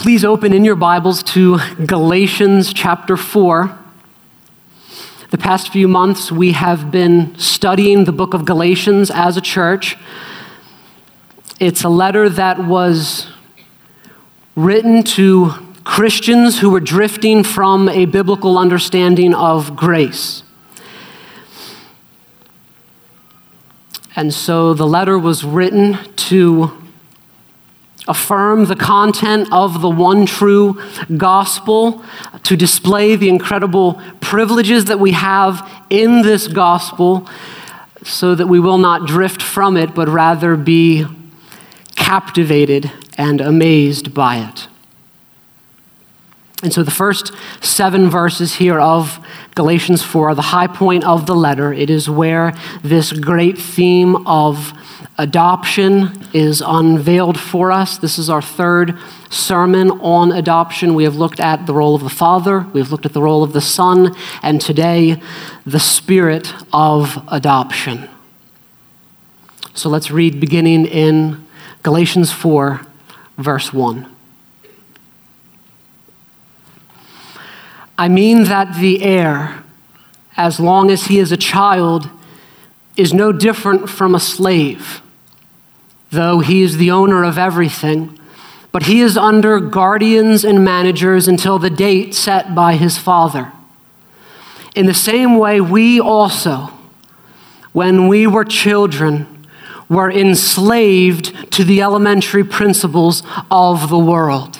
Please open in your Bibles to Galatians chapter 4. The past few months, we have been studying the book of Galatians as a church. It's a letter that was written to Christians who were drifting from a biblical understanding of grace. And so the letter was written to affirm the content of the one true gospel, to display the incredible privileges that we have in this gospel, so that we will not drift from it, but rather be captivated and amazed by it. And so the first 7 verses here of Galatians 4 are the high point of the letter. It is where this great theme of adoption is unveiled for us. This is our third sermon on adoption. We have looked at the role of the Father, we have looked at the role of the Son, and today, the Spirit of adoption. So let's read beginning in Galatians 4, verse 1. I mean that the heir, as long as he is a child, is no different from a slave, though he is the owner of everything. But he is under guardians and managers until the date set by his father. In the same way, we also, when we were children, were enslaved to the elementary principles of the world.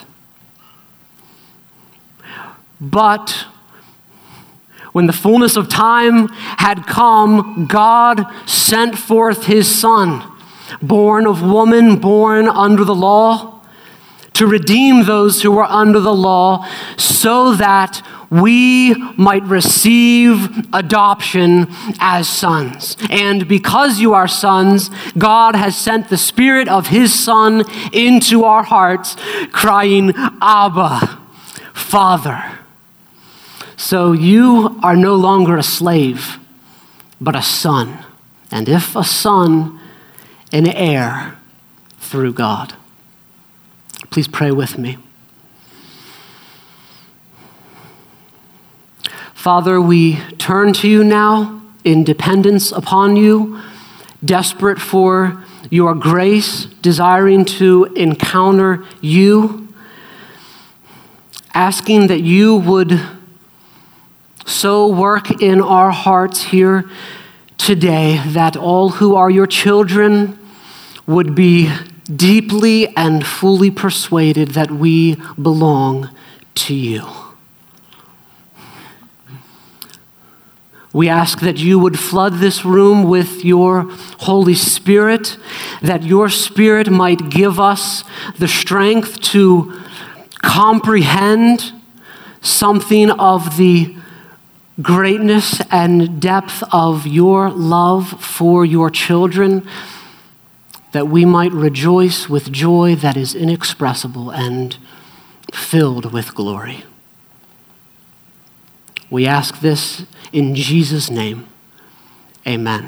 But when the fullness of time had come, God sent forth his Son, born of woman, born under the law, to redeem those who were under the law, so that we might receive adoption as sons. And because you are sons, God has sent the Spirit of his Son into our hearts, crying, Abba, Father. So you are no longer a slave, but a son. And if a son, an heir through God. Please pray with me. Father, we turn to you now in dependence upon you, desperate for your grace, desiring to encounter you, asking that you would so work in our hearts here today that all who are your children would be deeply and fully persuaded that we belong to you. We ask that you would flood this room with your Holy Spirit, that your Spirit might give us the strength to comprehend something of the greatness and depth of your love for your children, that we might rejoice with joy that is inexpressible and filled with glory. We ask this in Jesus' name. Amen.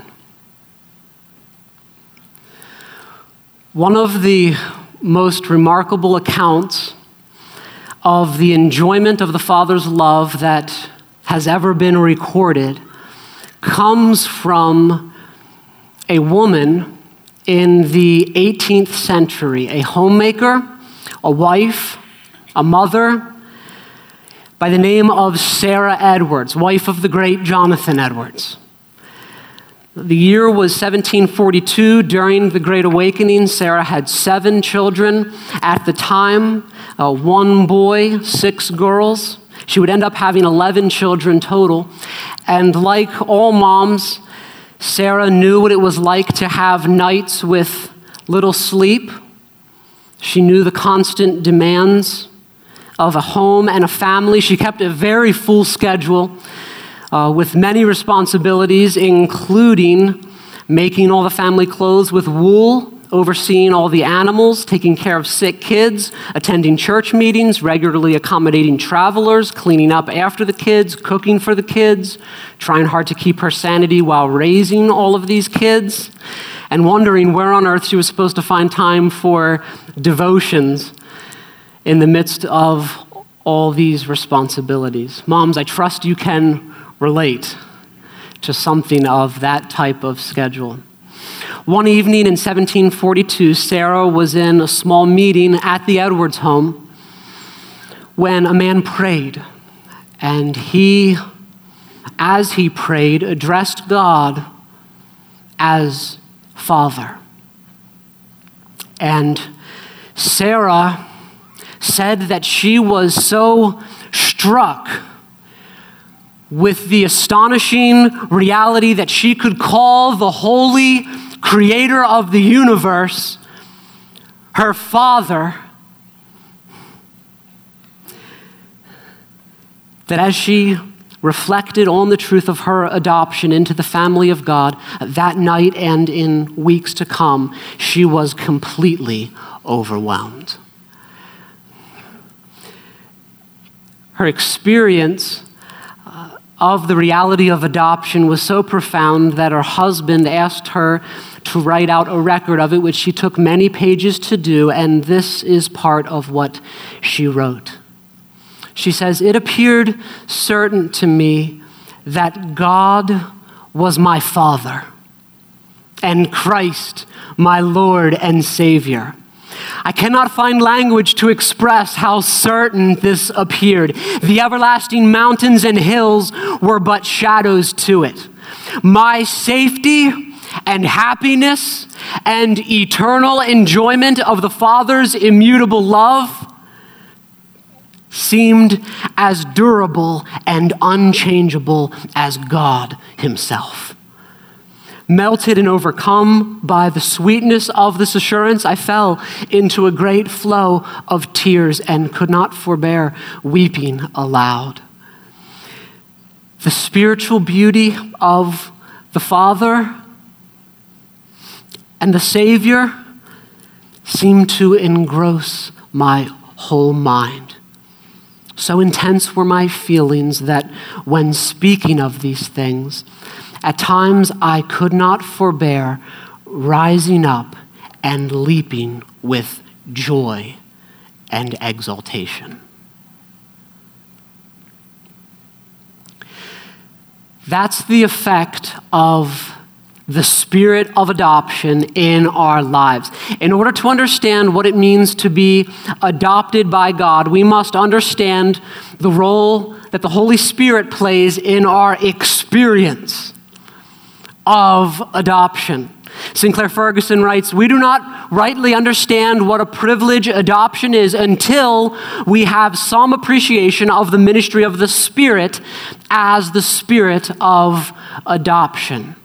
One of the most remarkable accounts of the enjoyment of the Father's love that has ever been recorded comes from a woman in the 18th century, a homemaker, a wife, a mother, by the name of Sarah Edwards, wife of the great Jonathan Edwards. The year was 1742. During the Great Awakening, Sarah had 7 children at the time, 1 boy, 6 girls. She would end up having 11 children total. And like all moms, Sarah knew what it was like to have nights with little sleep. She knew the constant demands of a home and a family. She kept a very full schedule with many responsibilities, including making all the family clothes with wool, overseeing all the animals, taking care of sick kids, attending church meetings, regularly accommodating travelers, cleaning up after the kids, cooking for the kids, trying hard to keep her sanity while raising all of these kids, and wondering where on earth she was supposed to find time for devotions in the midst of all these responsibilities. Moms, I trust you can relate to something of that type of schedule. One evening in 1742, Sarah was in a small meeting at the Edwards home when a man prayed, and he, as he prayed, addressed God as Father. And Sarah said that she was so struck with the astonishing reality that she could call the holy creator of the universe her Father, that as she reflected on the truth of her adoption into the family of God that night and in weeks to come, she was completely overwhelmed. Her experience of the reality of adoption was so profound that her husband asked her to write out a record of it, which she took many pages to do, and this is part of what she wrote. She says, "It appeared certain to me that God was my Father and Christ my Lord and Savior. I cannot find language to express how certain this appeared. The everlasting mountains and hills were but shadows to it. My safety and happiness and eternal enjoyment of the Father's immutable love seemed as durable and unchangeable as God Himself. Melted and overcome by the sweetness of this assurance, I fell into a great flow of tears and could not forbear weeping aloud. The spiritual beauty of the Father and the Savior seemed to engross my whole mind. So intense were my feelings that when speaking of these things, at times I could not forbear rising up and leaping with joy and exultation." That's the effect of the spirit of adoption in our lives. In order to understand what it means to be adopted by God, we must understand the role that the Holy Spirit plays in our experience of adoption. Sinclair Ferguson writes, "We do not rightly understand what a privilege adoption is until we have some appreciation of the ministry of the Spirit as the spirit of adoption."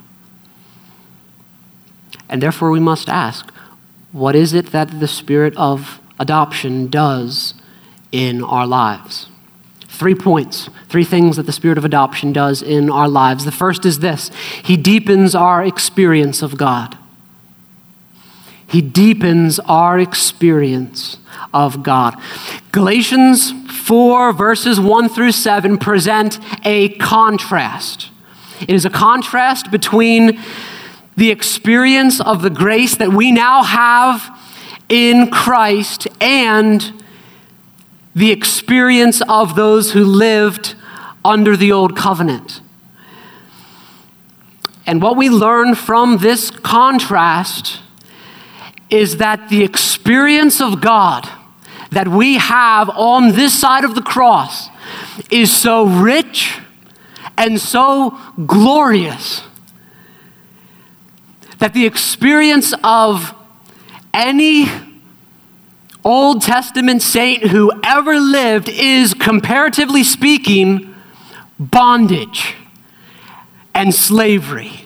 And therefore we must ask, what is it that the spirit of adoption does in our lives? 3 points, 3 things that the spirit of adoption does in our lives. The first is this: He deepens our experience of God. He deepens our experience of God. Galatians 4 verses 1 through 7 present a contrast. It is a contrast between the experience of the grace that we now have in Christ and the experience of those who lived under the old covenant. And what we learn from this contrast is that the experience of God that we have on this side of the cross is so rich and so glorious that the experience of any Old Testament saint who ever lived is, comparatively speaking, bondage and slavery.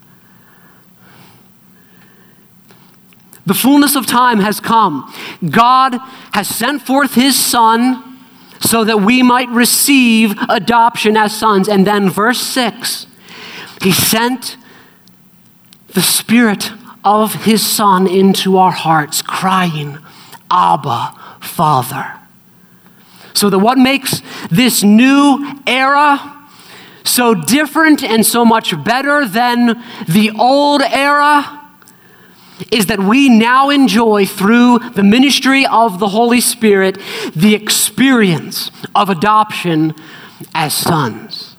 The fullness of time has come. God has sent forth His Son so that we might receive adoption as sons. And then verse 6, He sent the Spirit of His Son into our hearts, crying, "Abba, Father." So that what makes this new era so different and so much better than the old era is that we now enjoy, through the ministry of the Holy Spirit, the experience of adoption as sons.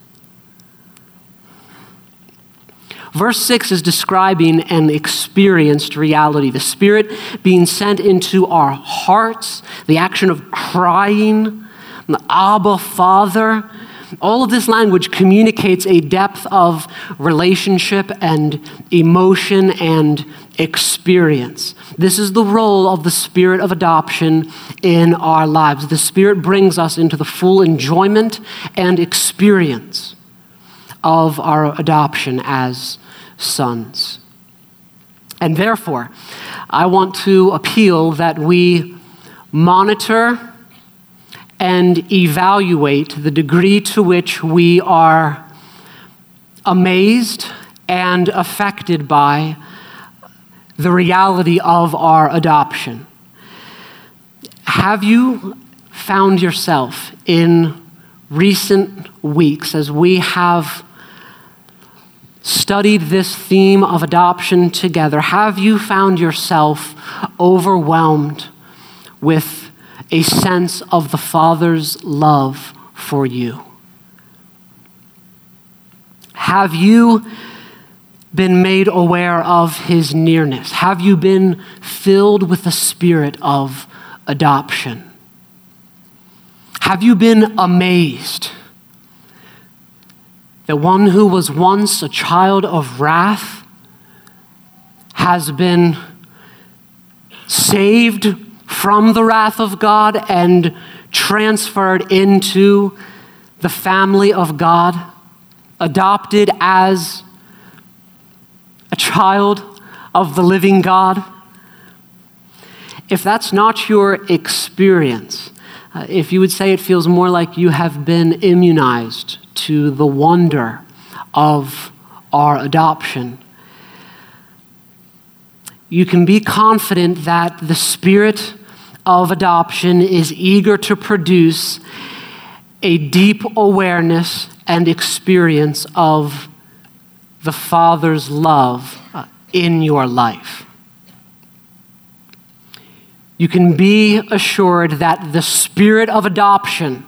Verse 6 is describing an experienced reality, the Spirit being sent into our hearts, the action of crying, the Abba, Father. All of this language communicates a depth of relationship and emotion and experience. This is the role of the Spirit of adoption in our lives. The Spirit brings us into the full enjoyment and experience of our adoption as sons. And therefore, I want to appeal that we monitor and evaluate the degree to which we are amazed and affected by the reality of our adoption. Have you found yourself in recent weeks, as we have studied this theme of adoption together, have you found yourself overwhelmed with a sense of the Father's love for you? Have you been made aware of his nearness? Have you been filled with the spirit of adoption? Have you been amazed that one who was once a child of wrath has been saved from the wrath of God and transferred into the family of God, adopted as a child of the living God? If that's not your experience, if you would say it feels more like you have been immunized to the wonder of our adoption, you can be confident that the Spirit of adoption is eager to produce a deep awareness and experience of the Father's love in your life. You can be assured that the Spirit of adoption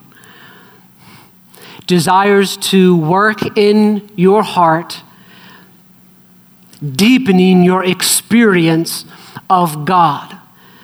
desires to work in your heart, deepening your experience of God.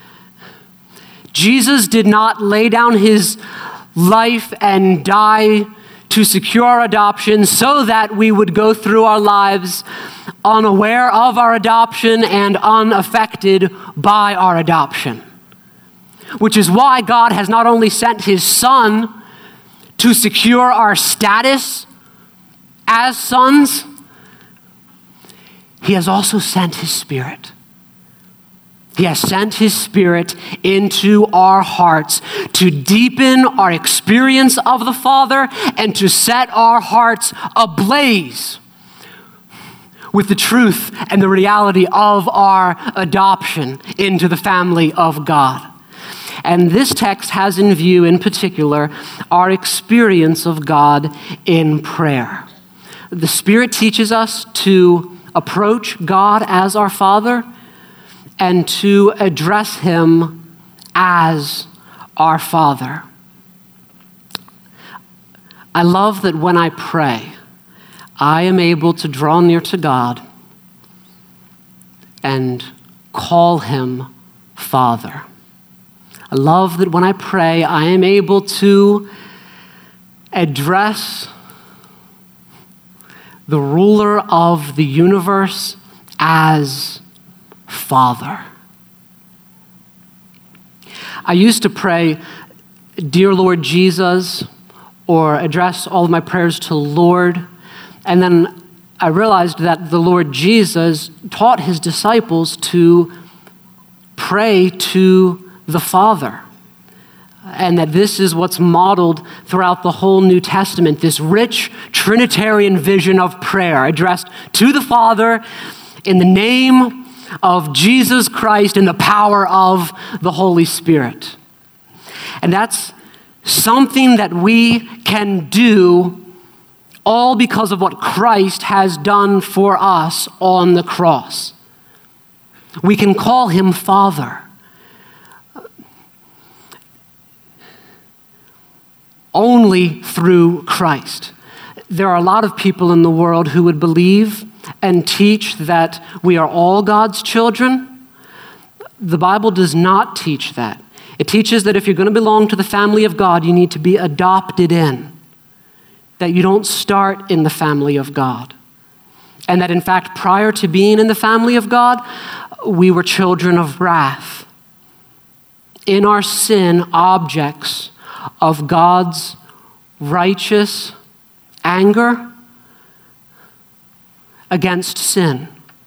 Jesus did not lay down his life and die to secure our adoption so that we would go through our lives unaware of our adoption and unaffected by our adoption. Which is why God has not only sent his Son to secure our status as sons, he has also sent his Spirit. He has sent his Spirit into our hearts to deepen our experience of the Father and to set our hearts ablaze with the truth and the reality of our adoption into the family of God. And this text has in view, in particular, our experience of God in prayer. The Spirit teaches us to approach God as our Father and to address him as our Father. I love that when I pray, I am able to draw near to God and call him Father. I love that when I pray, I am able to address the ruler of the universe as Father. I used to pray, "Dear Lord Jesus," or address all of my prayers to Lord, and then I realized that the Lord Jesus taught his disciples to pray to the Father, and that this is what's modeled throughout the whole New Testament, this rich Trinitarian vision of prayer addressed to the Father in the name of Jesus Christ and the power of the Holy Spirit. And that's something that we can do all because of what Christ has done for us on the cross. We can call him Father. Only through Christ. There are a lot of people in the world who would believe and teach that we are all God's children. The Bible does not teach that. It teaches that if you're going to belong to the family of God, you need to be adopted in. That you don't start in the family of God. And that in fact, prior to being in the family of God, we were children of wrath. In our sin, objects of God's righteous anger against sin.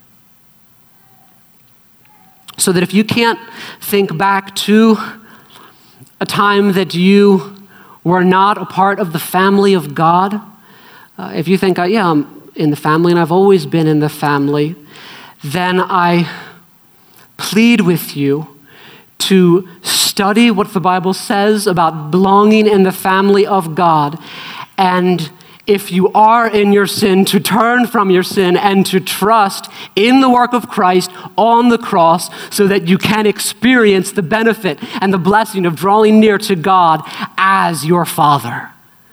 So that if you can't think back to a time that you were not a part of the family of God, if you think, yeah, I'm in the family and I've always been in the family, then I plead with you to study what the Bible says about belonging in the family of God. And if you are in your sin, to turn from your sin and to trust in the work of Christ on the cross so that you can experience the benefit and the blessing of drawing near to God as your Father.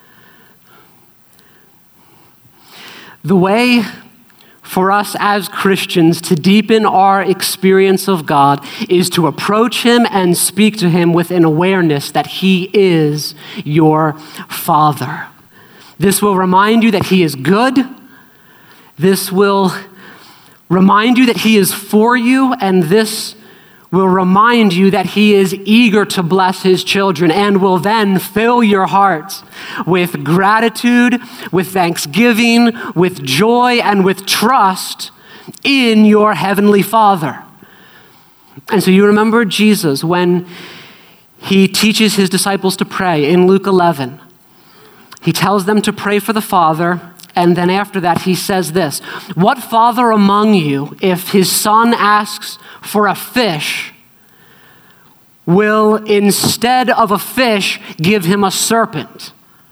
The way for us as Christians to deepen our experience of God is to approach him and speak to him with an awareness that he is your Father. This will remind you that he is good. This will remind you that he is for you, and this will remind you that he is eager to bless his children and will then fill your hearts with gratitude, with thanksgiving, with joy, and with trust in your heavenly Father. And so you remember Jesus when he teaches his disciples to pray in Luke 11. He tells them to pray for the Father, and then after that he says this: "What father among you, if his son asks for a fish, will instead of a fish give him a serpent?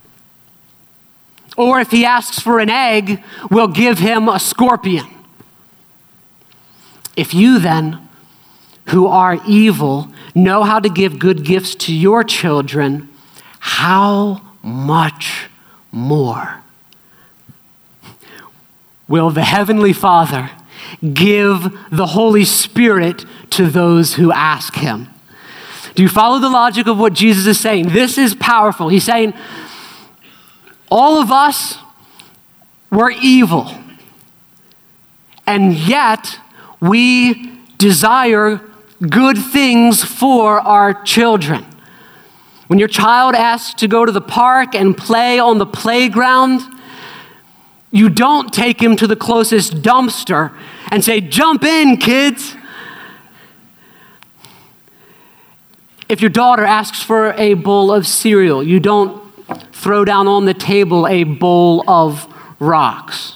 Or if he asks for an egg, will give him a scorpion? If you then, who are evil, know how to give good gifts to your children, how much more will the Heavenly Father give the Holy Spirit to those who ask him?" Do you follow the logic of what Jesus is saying? This is powerful. He's saying, all of us were evil, and yet we desire good things for our children. When your child asks to go to the park and play on the playground, you don't take him to the closest dumpster and say, "Jump in, kids." If your daughter asks for a bowl of cereal, you don't throw down on the table a bowl of rocks.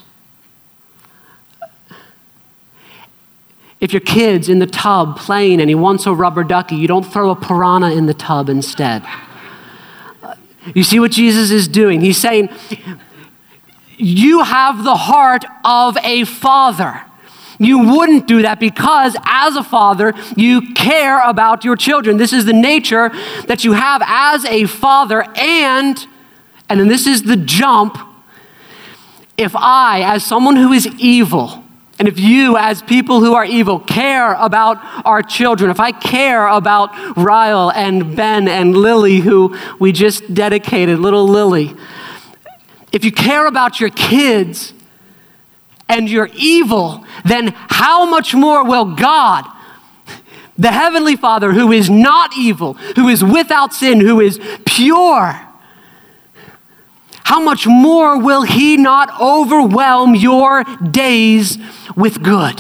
If your kid's in the tub playing and he wants a rubber ducky, you don't throw a piranha in the tub instead. You see what Jesus is doing? He's saying, you have the heart of a father. You wouldn't do that because as a father, you care about your children. This is the nature that you have as a father. And then this is the jump. If I, as someone who is evil, and if you, as people who are evil, care about our children, if I care about Ryle and Ben and Lily, who we just dedicated, little Lily, if you care about your kids and you're evil, then how much more will God, the Heavenly Father, who is not evil, who is without sin, who is pure, how much more will he not overwhelm your days with good?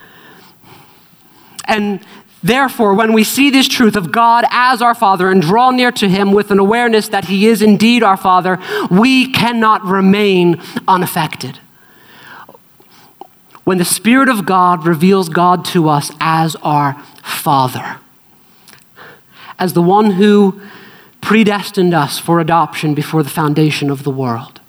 And therefore, when we see this truth of God as our Father and draw near to him with an awareness that he is indeed our Father, we cannot remain unaffected. When the Spirit of God reveals God to us as our Father, as the one who predestined us for adoption before the foundation of the world,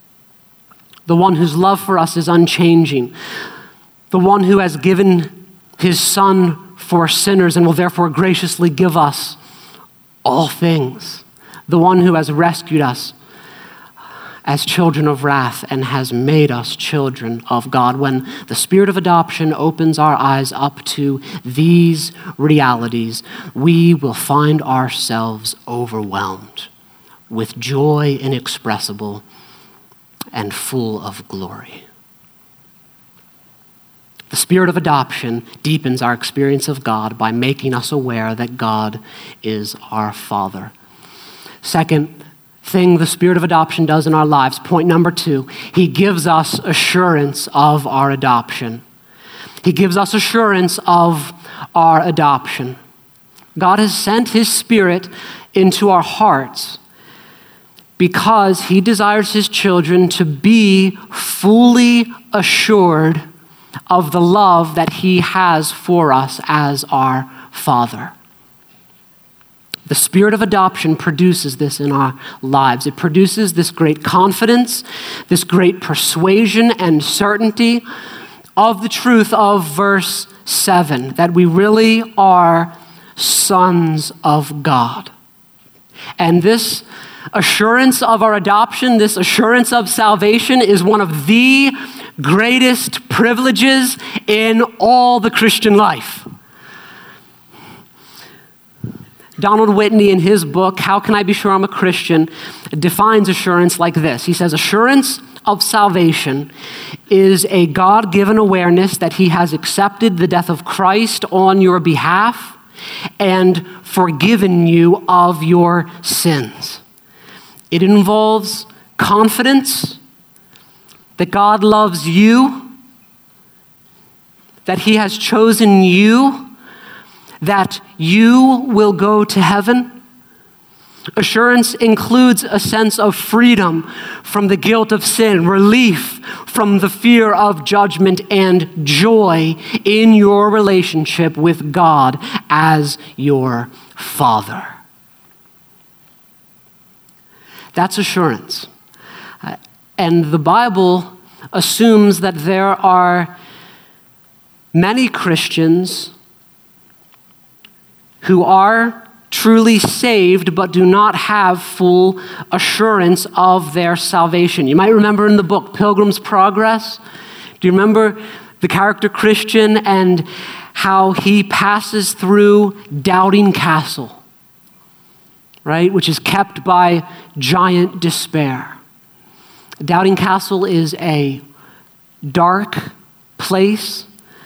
the one whose love for us is unchanging, the one who has given his Son for sinners and will therefore graciously give us all things. The one who has rescued us as children of wrath and has made us children of God. When the Spirit of adoption opens our eyes up to these realities, we will find ourselves overwhelmed with joy inexpressible and full of glory. The Spirit of adoption deepens our experience of God by making us aware that God is our Father. Second thing the Spirit of adoption does in our lives, point number 2, he gives us assurance of our adoption. He gives us assurance of our adoption. God has sent his Spirit into our hearts because he desires his children to be fully assured of the love that he has for us as our Father. The Spirit of adoption produces this in our lives. It produces this great confidence, this great persuasion and certainty of the truth of verse 7, that we really are sons of God. And this assurance of our adoption, this assurance of salvation, is one of the greatest privileges in all the Christian life. Donald Whitney, in his book, How Can I Be Sure I'm a Christian?, defines assurance like this. He says, assurance of salvation is a God-given awareness that he has accepted the death of Christ on your behalf and forgiven you of your sins. It involves confidence that God loves you, that he has chosen you, that you will go to heaven. Assurance includes a sense of freedom from the guilt of sin, relief from the fear of judgment, and joy in your relationship with God as your Father. That's assurance. And the Bible assumes that there are many Christians who are truly saved but do not have full assurance of their salvation. You might remember in the book Pilgrim's Progress. Do you remember the character Christian and how he passes through Doubting Castle, right, which is kept by giant despair? Doubting Castle is a dark place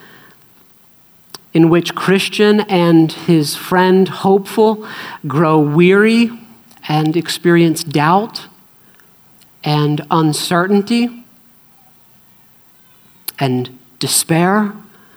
in which Christian and his friend Hopeful grow weary and experience doubt and uncertainty and despair.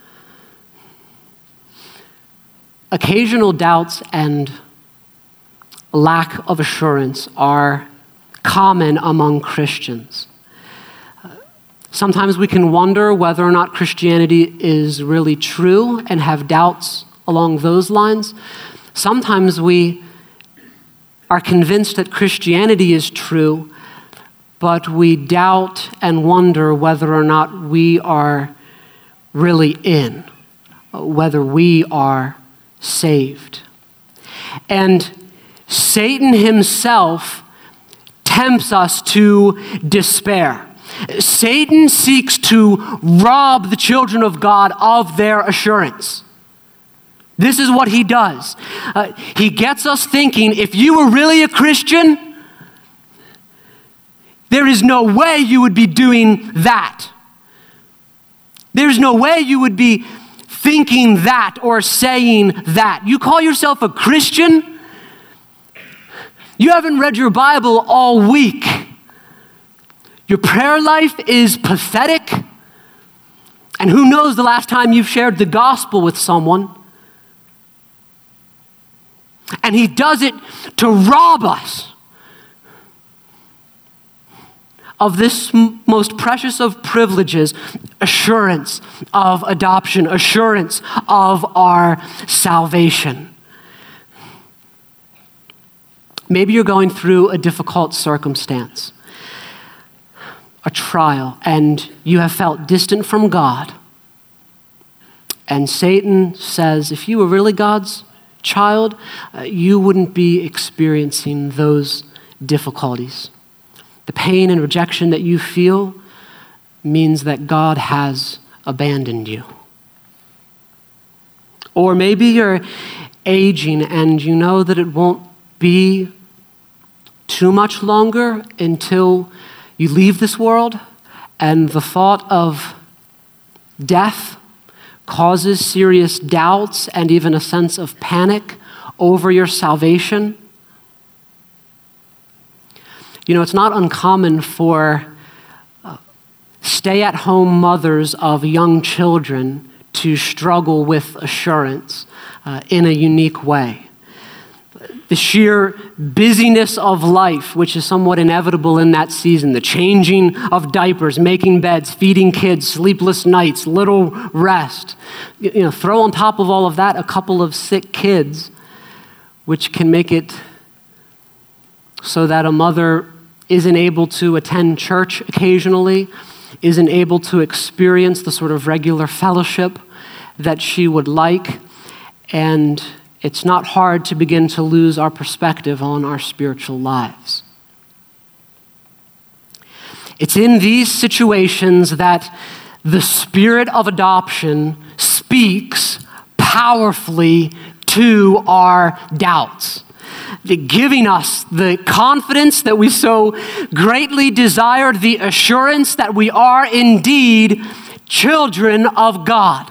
Occasional doubts and lack of assurance are common among Christians. Sometimes we can wonder whether or not Christianity is really true and have doubts along those lines. Sometimes we are convinced that Christianity is true, but we doubt and wonder whether or not we are really in, whether we are saved. And Satan himself tempts us to despair. Satan seeks to rob the children of God of their assurance. This is what he does. He gets us thinking, if you were really a Christian, there is no way you would be doing that. There's no way you would be thinking that or saying that. You call yourself a Christian? You haven't read your Bible all week. Your prayer life is pathetic. And who knows the last time you've shared the gospel with someone? And he does it to rob us of this most precious of privileges, assurance of adoption, assurance of our salvation. Maybe you're going through a difficult circumstance, a trial, and you have felt distant from God. And Satan says, if you were really God's child, you wouldn't be experiencing those difficulties. The pain and rejection that you feel means that God has abandoned you. Or maybe you're aging and you know that it won't be too much longer until you leave this world, and the thought of death causes serious doubts and even a sense of panic over your salvation. You know, it's not uncommon for stay-at-home mothers of young children to struggle with assurance in a unique way. The sheer busyness of life, which is somewhat inevitable in that season, the changing of diapers, making beds, feeding kids, sleepless nights, little rest. You know, throw on top of all of that a couple of sick kids, which can make it so that a mother isn't able to attend church occasionally, isn't able to experience the sort of regular fellowship that she would like, and it's not hard to begin to lose our perspective on our spiritual lives. It's in these situations that the spirit of adoption speaks powerfully to our doubts, giving us the confidence that we so greatly desired, the assurance that we are indeed children of God.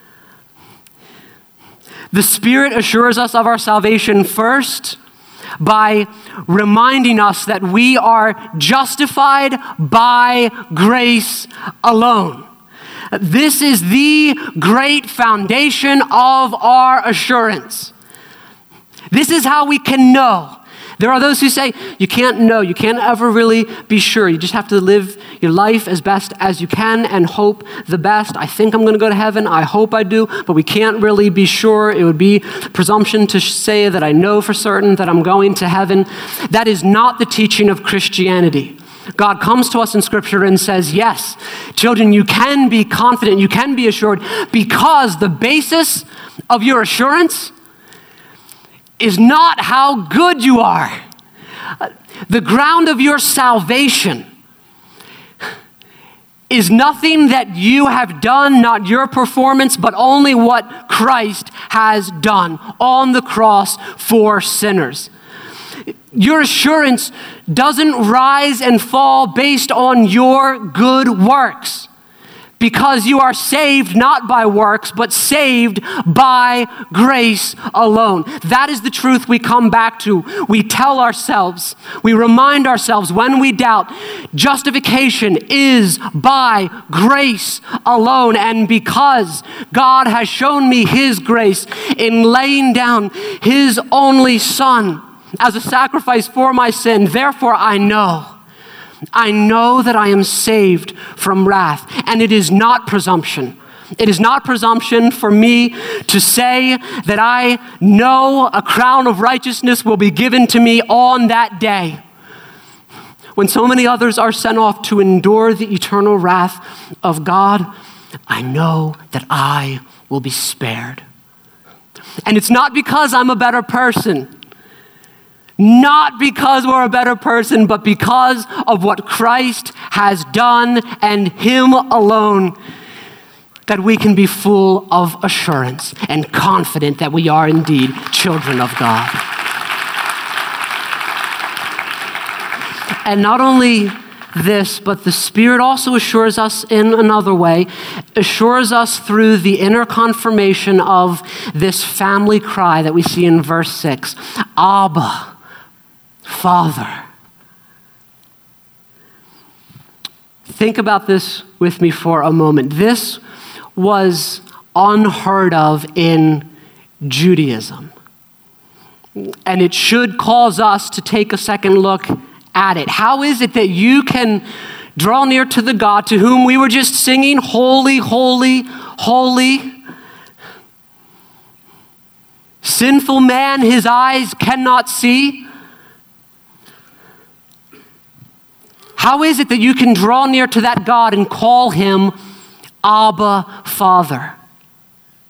The Spirit assures us of our salvation first by reminding us that we are justified by grace alone. This is the great foundation of our assurance. This is how we can know. There are those who say, you can't know, you can't ever really be sure. You just have to live your life as best as you can and hope the best. I think I'm going to go to heaven. I hope I do, but we can't really be sure. It would be presumption to say that I know for certain that I'm going to heaven. That is not the teaching of Christianity. God comes to us in Scripture and says, yes, children, you can be confident, you can be assured, because the basis of your assurance is not how good you are. The ground of your salvation is nothing that you have done, not your performance, but only what Christ has done on the cross for sinners. Your assurance doesn't rise and fall based on your good works, because you are saved not by works, but saved by grace alone. That is the truth we come back to. We tell ourselves, we remind ourselves when we doubt, justification is by grace alone. And because God has shown me His grace in laying down His only Son as a sacrifice for my sin, therefore I know that I am saved from wrath. And it is not presumption. It is not presumption for me to say that I know a crown of righteousness will be given to me on that day, when so many others are sent off to endure the eternal wrath of God. I know that I will be spared. And it's not because I'm a better person. Not because we're a better person, but because of what Christ has done and Him alone, that we can be full of assurance and confident that we are indeed children of God. And not only this, but the Spirit also assures us in another way, assures us through the inner confirmation of this family cry that we see in verse 6. Abba, Father. Think about this with me for a moment. This was unheard of in Judaism. And it should cause us to take a second look at it. How is it that you can draw near to the God to whom we were just singing, holy, holy, holy? Sinful man, his eyes cannot see. How is it that you can draw near to that God and call Him Abba, Father?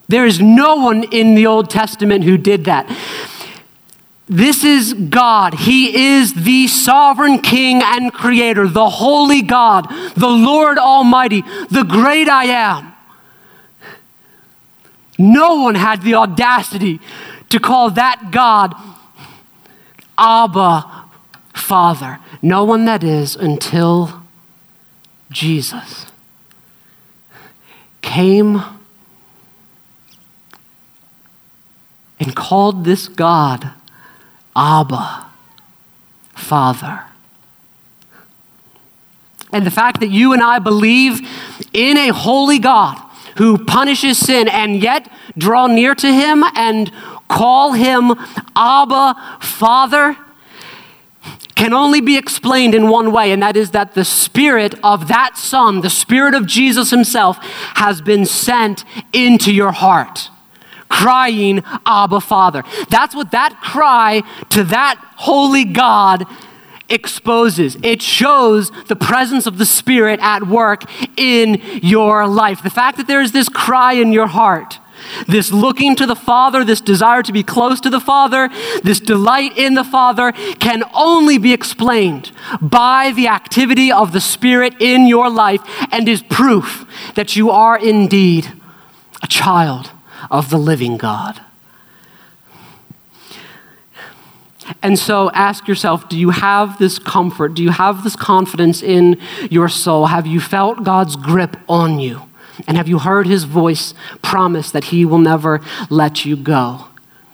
There is no one in the Old Testament who did that. This is God. He is the sovereign King and Creator, the holy God, the Lord Almighty, the great I am. No one had the audacity to call that God Abba, Father. No one, that is, until Jesus came and called this God Abba, Father. And the fact that you and I believe in a holy God who punishes sin and yet draw near to him and call him Abba, Father, can only be explained in one way, and that is that the Spirit of that Son, the Spirit of Jesus himself, has been sent into your heart, crying, Abba, Father. That's what that cry to that holy God exposes. It shows the presence of the Spirit at work in your life. The fact that there is this cry in your heart, this looking to the Father, this desire to be close to the Father, this delight in the Father, can only be explained by the activity of the Spirit in your life, and is proof that you are indeed a child of the living God. And so ask yourself, do you have this comfort? Do you have this confidence in your soul? Have you felt God's grip on you? And have you heard his voice promise that he will never let you go?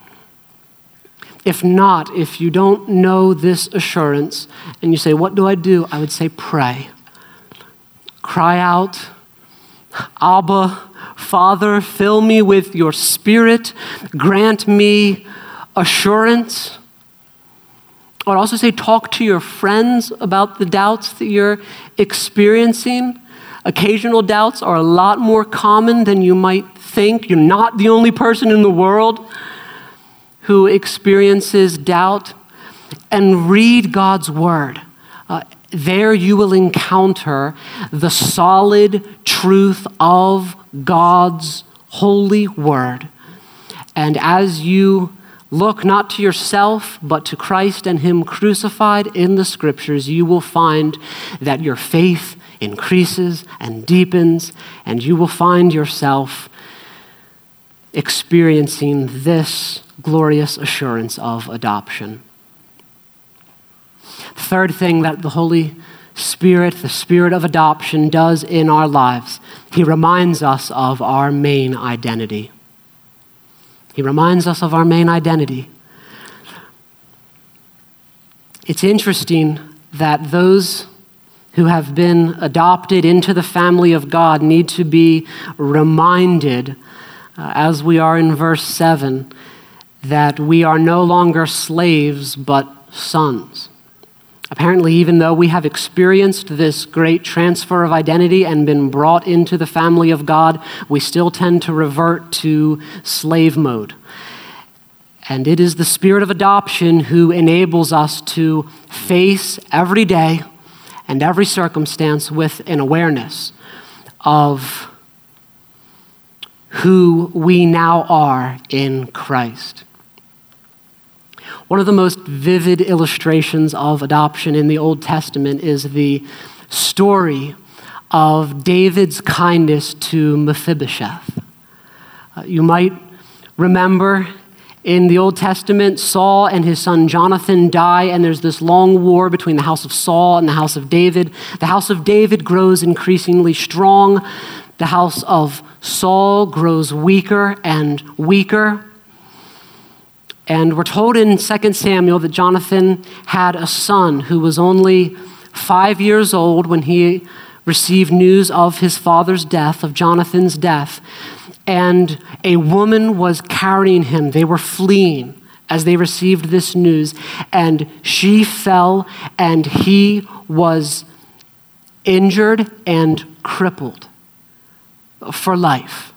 If not, if you don't know this assurance and you say, what do? I would say pray. Cry out, Abba, Father, fill me with your Spirit. Grant me assurance. I would also say talk to your friends about the doubts that you're experiencing. Occasional doubts are a lot more common than you might think. You're not the only person in the world who experiences doubt. And read God's word. There you will encounter the solid truth of God's holy word. And as you look not to yourself, but to Christ and him crucified in the scriptures, you will find that your faith increases and deepens, and you will find yourself experiencing this glorious assurance of adoption. The third thing that the Holy Spirit, the Spirit of adoption, does in our lives, he reminds us of our main identity. He reminds us of our main identity. It's interesting that those who have been adopted into the family of God need to be reminded, as we are in verse 7, that we are no longer slaves but sons. Apparently, even though we have experienced this great transfer of identity and been brought into the family of God, we still tend to revert to slave mode. And it is the Spirit of adoption who enables us to face every day and every circumstance with an awareness of who we now are in Christ. One of the most vivid illustrations of adoption in the Old Testament is the story of David's kindness to Mephibosheth. You might remember in the Old Testament, Saul and his son Jonathan die, and there's this long war between the house of Saul and the house of David. The house of David grows increasingly strong. The house of Saul grows weaker and weaker. And we're told in 2 Samuel that Jonathan had a son who was only 5 years old when he received news of his father's death, of Jonathan's death. And a woman was carrying him. They were fleeing as they received this news. And she fell, and he was injured and crippled for life.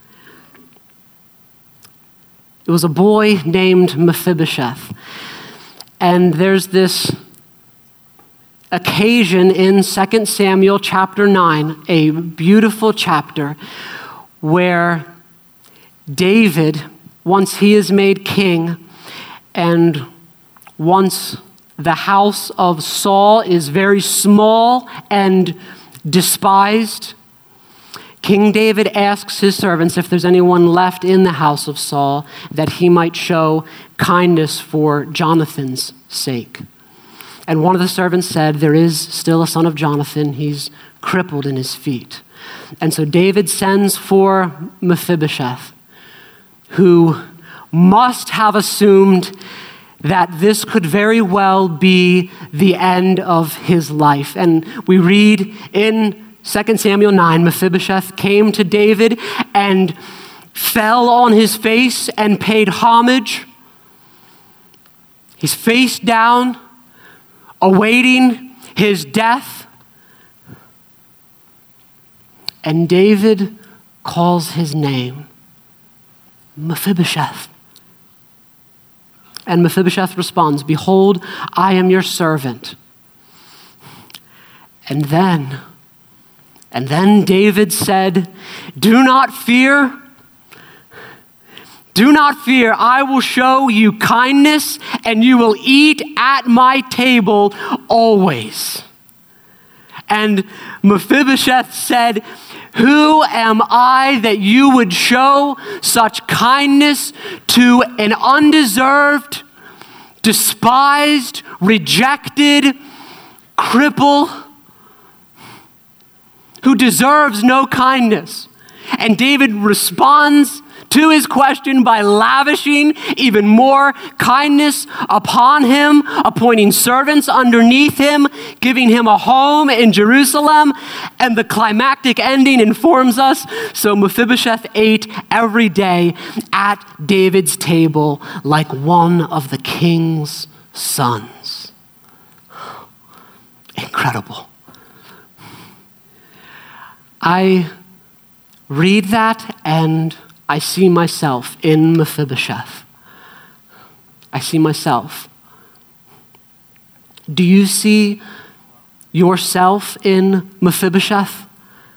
It was a boy named Mephibosheth. And there's this occasion in 2 Samuel chapter 9, a beautiful chapter, where David, once he is made king, and once the house of Saul is very small and despised, King David asks his servants if there's anyone left in the house of Saul that he might show kindness for Jonathan's sake. And one of the servants said, there is still a son of Jonathan. He's crippled in his feet. And so David sends for Mephibosheth, who must have assumed that this could very well be the end of his life. And we read in 2 Samuel 9, Mephibosheth came to David and fell on his face and paid homage. He's face down, awaiting his death. And David calls his name, Mephibosheth. And Mephibosheth responds, behold, I am your servant. And then David said, do not fear. Do not fear. I will show you kindness, and you will eat at my table always. And Mephibosheth said, who am I that you would show such kindness to an undeserved, despised, rejected cripple who deserves no kindness? And David responds to his question by lavishing even more kindness upon him, appointing servants underneath him, giving him a home in Jerusalem. And the climactic ending informs us, so Mephibosheth ate every day at David's table like one of the king's sons. Incredible. I read that and I see myself in Mephibosheth. I see myself. Do you see yourself in Mephibosheth?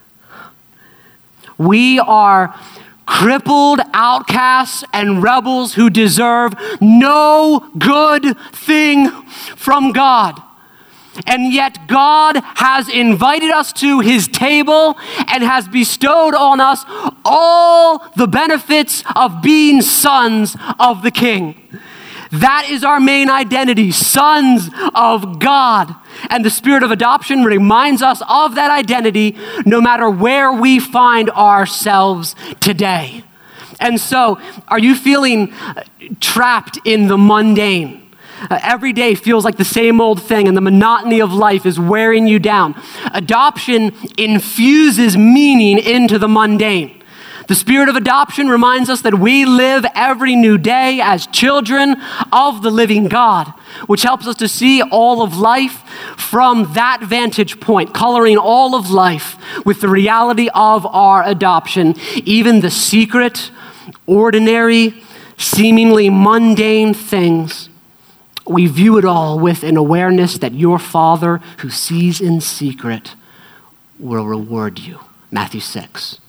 We are crippled outcasts and rebels who deserve no good thing from God. And yet God has invited us to his table and has bestowed on us all the benefits of being sons of the King. That is our main identity, sons of God. And the spirit of adoption reminds us of that identity no matter where we find ourselves today. And so, are you feeling trapped in the mundane? Every day feels like the same old thing and the monotony of life is wearing you down. Adoption infuses meaning into the mundane. The spirit of adoption reminds us that we live every new day as children of the living God, which helps us to see all of life from that vantage point, coloring all of life with the reality of our adoption, even the secret, ordinary, seemingly mundane things. We view it all with an awareness that your Father who sees in secret will reward you. Matthew 6.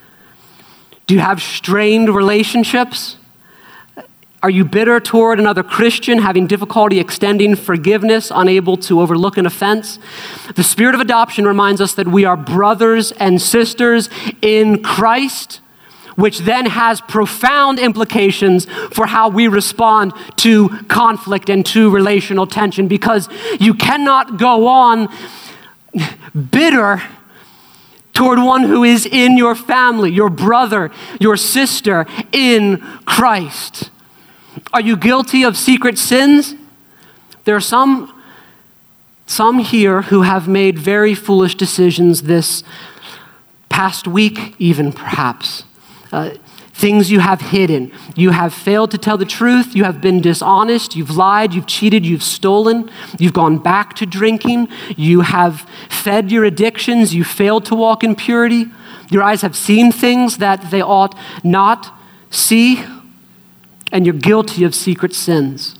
Do you have strained relationships? Are you bitter toward another Christian, having difficulty extending forgiveness, unable to overlook an offense? The spirit of adoption reminds us that we are brothers and sisters in Christ, which then has profound implications for how we respond to conflict and to relational tension, because you cannot go on bitter toward one who is in your family, your brother, your sister in Christ. Are you guilty of secret sins? There are some here who have made very foolish decisions this past week, even perhaps. Things you have hidden. You have failed to tell the truth. You have been dishonest. You've lied. You've cheated. You've stolen. You've gone back to drinking. You have fed your addictions. You failed to walk in purity. Your eyes have seen things that they ought not see. And you're guilty of secret sins.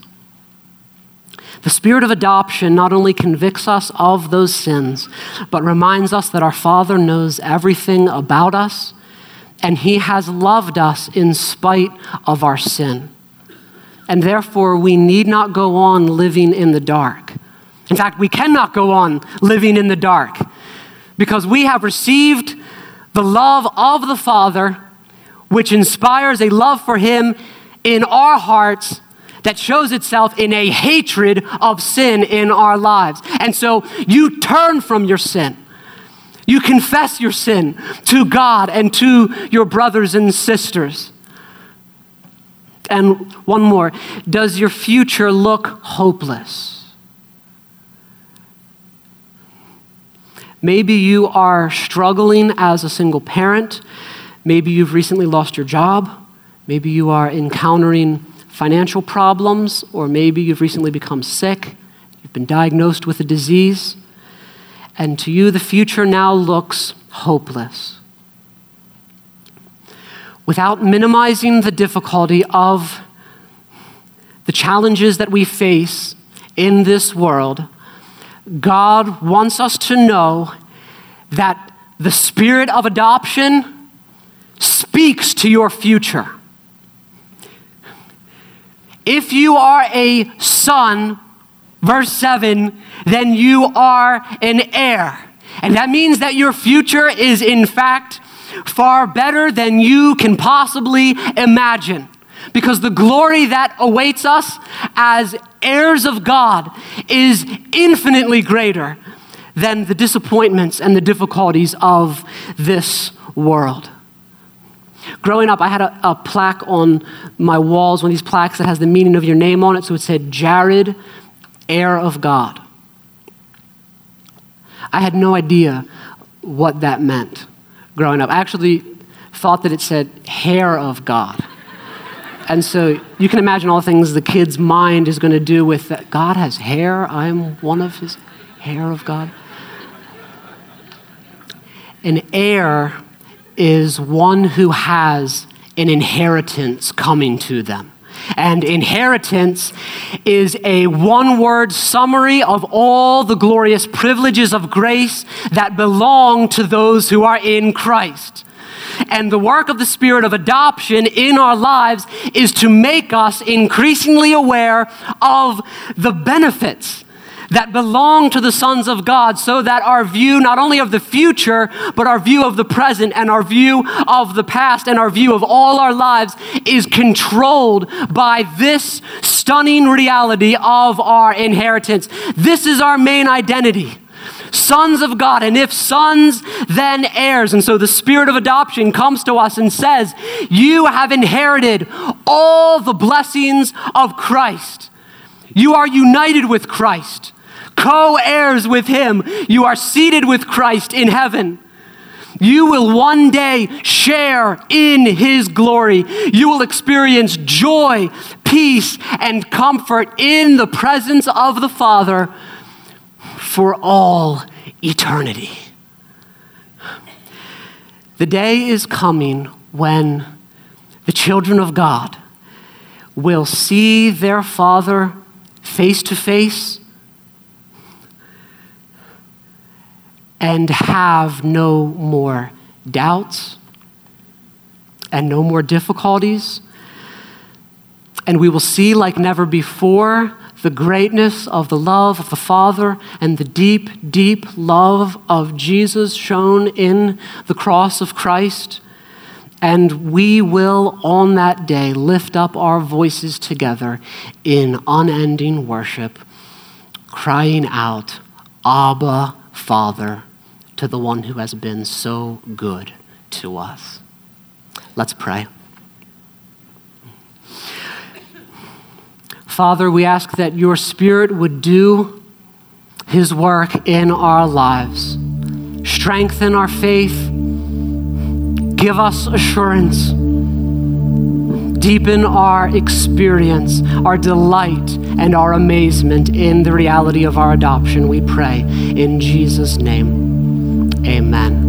The spirit of adoption not only convicts us of those sins, but reminds us that our Father knows everything about us and he has loved us in spite of our sin. And therefore, we need not go on living in the dark. In fact, we cannot go on living in the dark because we have received the love of the Father, which inspires a love for him in our hearts that shows itself in a hatred of sin in our lives. And so you turn from your sin. You confess your sin to God and to your brothers and sisters. And one more, does your future look hopeless? Maybe you are struggling as a single parent. Maybe you've recently lost your job. Maybe you are encountering financial problems, or maybe you've recently become sick. You've been diagnosed with a disease. And to you, the future now looks hopeless. Without minimizing the difficulty of the challenges that we face in this world, God wants us to know that the spirit of adoption speaks to your future. If you are a son, verse 7, then you are an heir. And that means that your future is in fact far better than you can possibly imagine. Because the glory that awaits us as heirs of God is infinitely greater than the disappointments and the difficulties of this world. Growing up, I had a plaque on my walls, one of these plaques that has the meaning of your name on it. So it said, Jared, heir of God. I had no idea what that meant growing up. I actually thought that it said hair of God. And so you can imagine all the things the kid's mind is going to do with that. God has hair. I'm one of his hair of God. An heir is one who has an inheritance coming to them. And inheritance is a one-word summary of all the glorious privileges of grace that belong to those who are in Christ. And the work of the Spirit of adoption in our lives is to make us increasingly aware of the benefits that belong to the sons of God, so that our view not only of the future, but our view of the present and our view of the past and our view of all our lives is controlled by this stunning reality of our inheritance. This is our main identity. Sons of God, and if sons, then heirs. And so the spirit of adoption comes to us and says, you have inherited all the blessings of Christ. You are united with Christ, co-heirs with him. You are seated with Christ in heaven. You will one day share in his glory. You will experience joy, peace, and comfort in the presence of the Father for all eternity. The day is coming when the children of God will see their Father face to face and have no more doubts and no more difficulties. And we will see like never before the greatness of the love of the Father and the deep, deep love of Jesus shown in the cross of Christ. And we will on that day lift up our voices together in unending worship, crying out, Abba, Father, to the one who has been so good to us. Let's pray. Father, we ask that your Spirit would do his work in our lives. Strengthen our faith. Give us assurance. Deepen our experience, our delight, and our amazement in the reality of our adoption, we pray. In Jesus' name, amen.